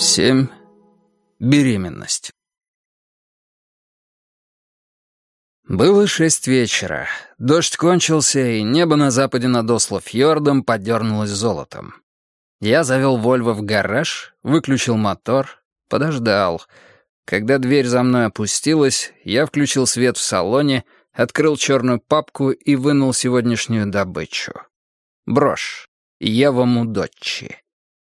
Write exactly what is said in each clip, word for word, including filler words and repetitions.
Семь. Беременность. Было шесть вечера. Дождь кончился, и небо на западе над Осло-фьордом подернулось золотом. Я завел Вольво в гараж, выключил мотор, подождал. Когда дверь за мной опустилась, я включил свет в салоне, открыл черную папку и вынул сегодняшнюю добычу. Брошь. Ева Мудоччи.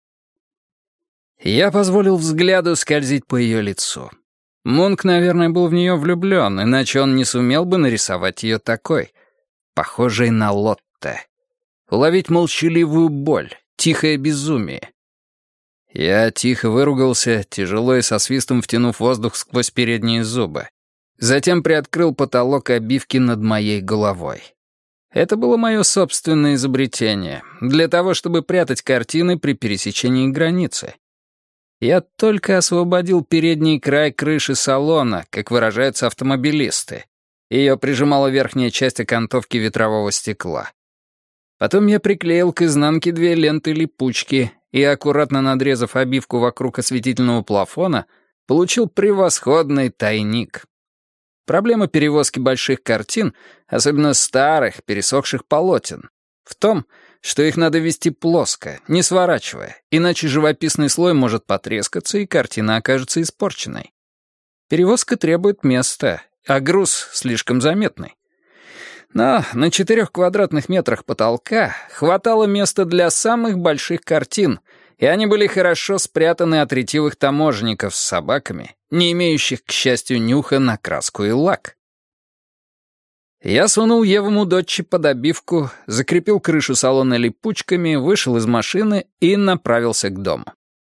Я позволил взгляду скользить по ее лицу. Мунк, наверное, был в нее влюблен, иначе он не сумел бы нарисовать ее такой, похожей на Лотте. Уловить молчаливую боль, тихое безумие. Я тихо выругался, тяжело и со свистом втянув воздух сквозь передние зубы. Затем приоткрыл потолок обивки над моей головой. Это было мое собственное изобретение, для того, чтобы прятать картины при пересечении границы. Я только освободил передний край крыши салона, как выражаются автомобилисты. Ее прижимала верхняя часть окантовки ветрового стекла. Потом я приклеил к изнанке две ленты липучки и, аккуратно надрезав обивку вокруг осветительного плафона, получил превосходный тайник. Проблема перевозки больших картин, особенно старых, пересохших полотен, в том, что их надо вести плоско, не сворачивая, иначе живописный слой может потрескаться, и картина окажется испорченной. Перевозка требует места, а груз слишком заметный. Но на четырех квадратных метрах потолка хватало места для самых больших картин, и они были хорошо спрятаны от ретивых таможенников с собаками, не имеющих, к счастью, нюха на краску и лак. Я сунул Еву Мудоччи под обивку, закрепил крышу салона липучками, вышел из машины и направился к дому.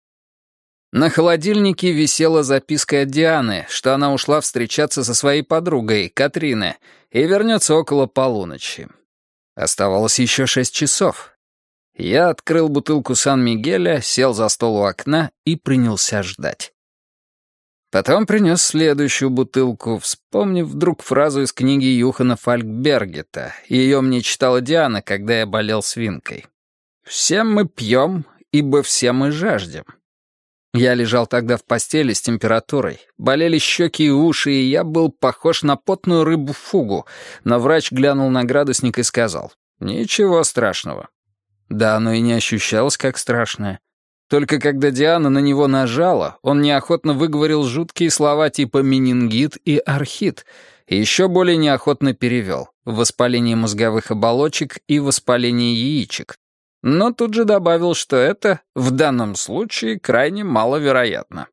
На холодильнике висела записка от Дианы, что она ушла встречаться со своей подругой, Катрине, и вернется около полуночи. Оставалось еще шесть часов. Я открыл бутылку Сан-Мигеля, сел за стол у окна и принялся ждать. Потом принес следующую бутылку, вспомнив вдруг фразу из книги Юхана Фалькбергета. Ее мне читала Диана, когда я болел свинкой. «Все мы пьем, ибо все мы жаждем». Я лежал тогда в постели с температурой, болели щеки и уши, и я был похож на потную рыбу-фугу, но врач глянул на градусник и сказал: «Ничего страшного». Да, оно и не ощущалось как страшное. Только когда Диана на него нажала, он неохотно выговорил жуткие слова типа «менингит» и «архит», и еще более неохотно перевел «воспаление мозговых оболочек» и «воспаление яичек». Но тут же добавил, что это, в данном случае, крайне маловероятно.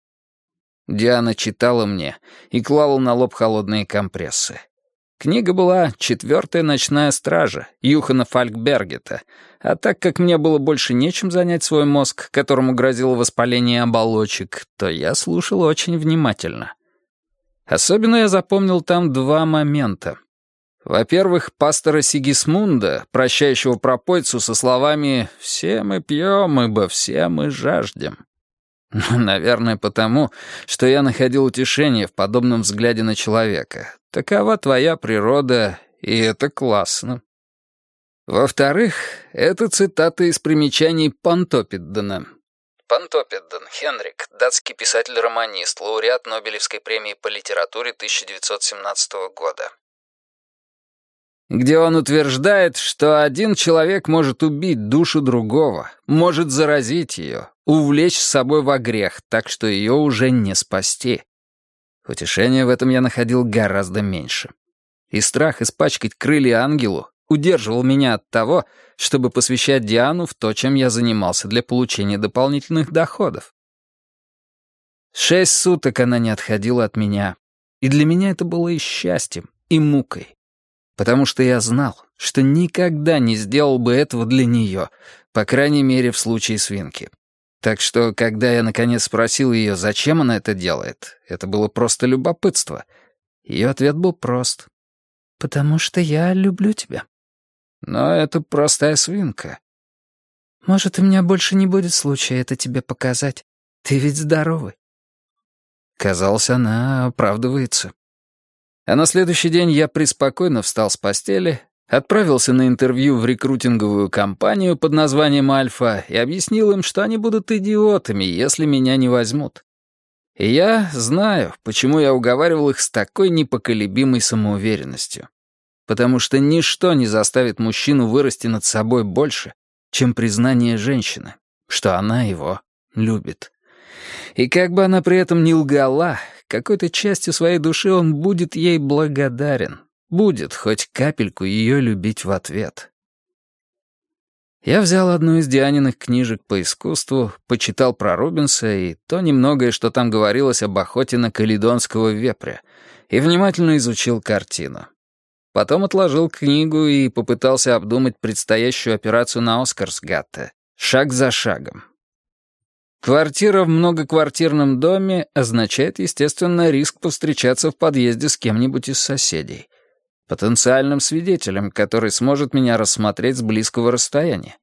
Диана читала мне и клала на лоб холодные компрессы. Книга была «Четвертая ночная стража» Юхана Фалькбергета, а так как мне было больше нечем занять свой мозг, которому грозило воспаление оболочек, то я слушал очень внимательно. Особенно я запомнил там два момента. Во-первых, пастора Сигисмунда, прощающего пропойцу со словами «все мы пьем, ибо все мы жаждем». Наверное, потому, что я находил утешение в подобном взгляде на человека. Такова твоя природа, и это классно. Во-вторых, это цитата из примечаний Понтоппиддена. Понтоппидден Хенрик, датский писатель-романист, лауреат Нобелевской премии по литературе тысяча девятьсот семнадцатого года. Где он утверждает, что один человек может убить душу другого, может заразить ее, увлечь с собой во грех, так что ее уже не спасти. Утешения в этом я находил гораздо меньше. И страх испачкать крылья ангелу удерживал меня от того, чтобы посвящать Диану в то, чем я занимался для получения дополнительных доходов. Шесть суток она не отходила от меня, и для меня это было и счастьем, и мукой. Потому что я знал, что никогда не сделал бы этого для нее, по крайней мере, в случае свинки. Так что, когда я наконец спросил ее, зачем она это делает, это было просто любопытство. Ее ответ был прост. «Потому что я люблю тебя». Но это простая свинка. «Может, у меня больше не будет случая это тебе показать. Ты ведь здоровый». Казалось, она оправдывается. А на следующий день я преспокойно встал с постели, Отправился на интервью в рекрутинговую компанию под названием «Альфа» и объяснил им, что они будут идиотами, если меня не возьмут. И я знаю, почему я уговаривал их с такой непоколебимой самоуверенностью. Потому что ничто не заставит мужчину вырасти над собой больше, чем признание женщины, что она его любит. И как бы она при этом ни лгала, какой-то частью своей души он будет ей благодарен, будет хоть капельку ее любить в ответ. Я взял одну из Дианиных книжек по искусству, почитал про Рубенса и то немногое, что там говорилось об охоте на каледонского вепря, и внимательно изучил картину. Потом отложил книгу и попытался обдумать предстоящую операцию на Оскарсгатте, шаг за шагом. Квартира в многоквартирном доме означает, естественно, риск повстречаться в подъезде с кем-нибудь из соседей. Потенциальным свидетелем, который сможет меня рассмотреть с близкого расстояния.